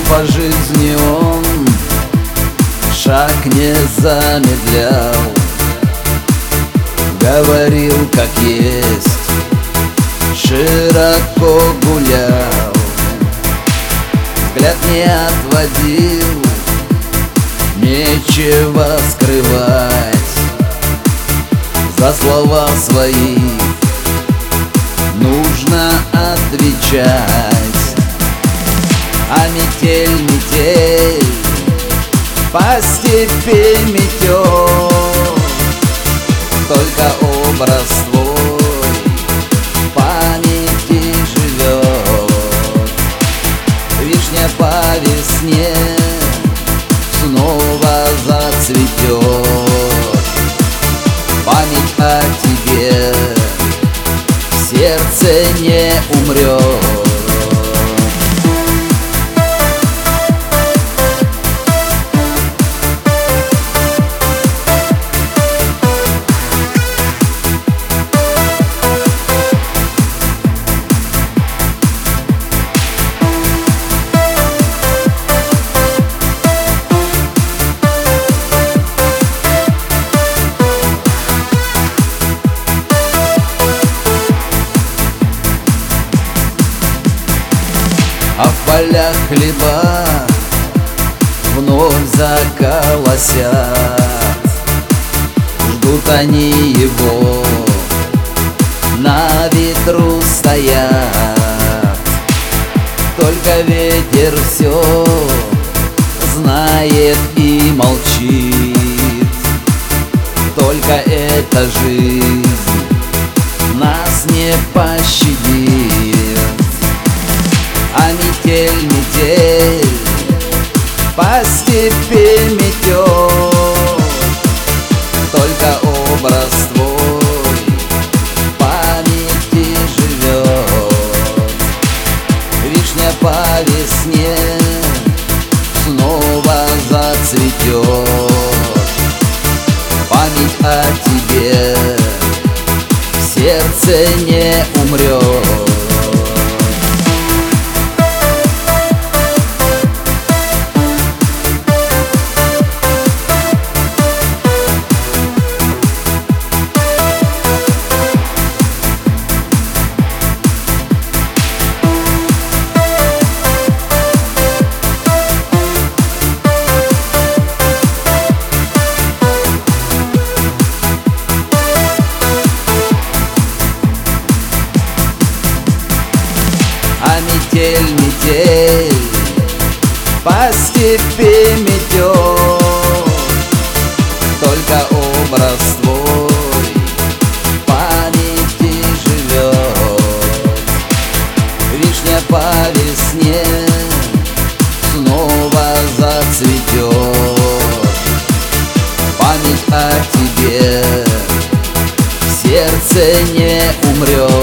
по жизни он шаг не замедлял, говорил как есть, широко гулял, взгляд не отводил, нечего скрывать. За слова свои нужно отвечать. А метель, метель по степи метет, только образ твой в памяти живет. Вишня по весне снова зацветет, память о тебе в сердце не умрет. А в полях хлеба вновь заколосят, ждут они его, на ветру стоят. Только ветер все знает и молчит, только эта жизнь нас не пощадит. А метель, метель по степи метет, только образ твой в памяти живет. Вишня по весне снова зацветет, память о тебе в сердце не умрет. А метель, метель по степи метет, только образ твой в памяти живет. Вишня по весне снова зацветет, память о тебе в сердце не умрет.